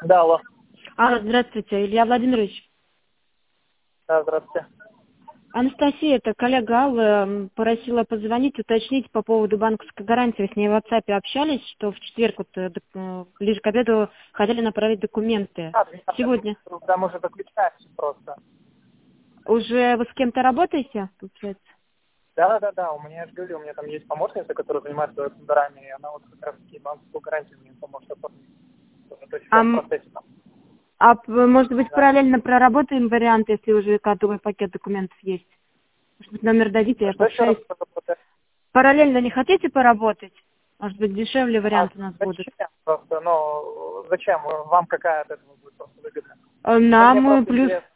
Да, алло. Здравствуйте, Илья Владимирович. Да, здравствуйте. Анастасия, это коллега Алла, просила позвонить, уточнить по поводу банковской гарантии. С ней в WhatsApp общались, что в четверг, ближе к обеду, хотели направить документы. Сегодня. Да, мы уже заключаемся просто. Уже вы с кем-то работаете, получается? Да, у меня, я же говорю, у меня там есть помощница, которая занимается тендерами, и она вот как раз таки банковскую гарантию мне поможет оформить. То есть сейчас в процессе там. Может быть, Да. параллельно проработаем вариант, если уже готовый пакет документов есть? Может быть, номер дадите, я Что еще раз пообщаюсь. работает? Параллельно не хотите поработать? Может быть, дешевле варианты у нас будут? Зачем просто? Ну, зачем? Вам какая от этого будет просто выгода? Ну, мне Нам просто плюс, интересно.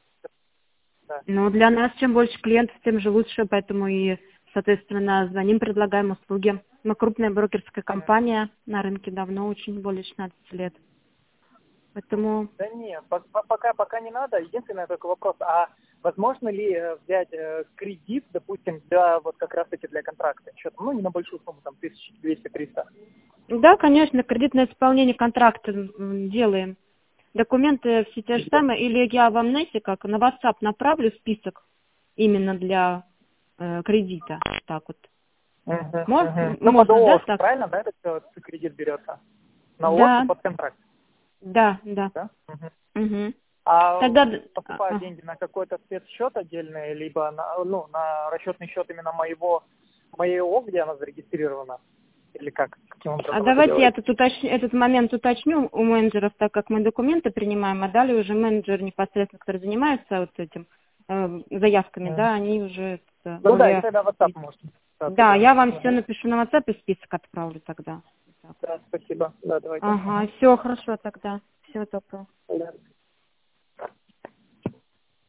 Да. для нас чем больше клиентов, тем же лучше, поэтому и, соответственно, звоним, предлагаем услуги. Мы крупная брокерская компания, на рынке давно, очень более 16 лет. Поэтому, Да нет, пока не надо. Единственный только вопрос, а возможно ли взять кредит, допустим, для вот как раз таки для контракта? Что-то, ну, не на большую сумму, там, 1200-300. да, конечно, кредитное исполнение контракта делаем. Документы все те же самые, или я вам, знаете, как на WhatsApp направлю список именно для кредита, так вот. Ну, под Можно, да, ООС, так? правильно, да, этот кредит берется? На ООС и Да, под контракт, да. да? Угу. А Тогда, поступают деньги на какой-то спецсчет отдельный, либо на расчетный счет именно моего, где она зарегистрирована? Или каким образом это давайте я делается? этот момент уточню у менеджеров, так как мы документы принимаем, а далее уже менеджер непосредственно, который занимается вот этим заявками, да, они уже Ну да, и более... тогда WhatsApp можно. Да, я вам все напишу на WhatsApp и список отправлю тогда. Да, спасибо. Да, давайте. Ага, все хорошо тогда. Всего доброго. Да.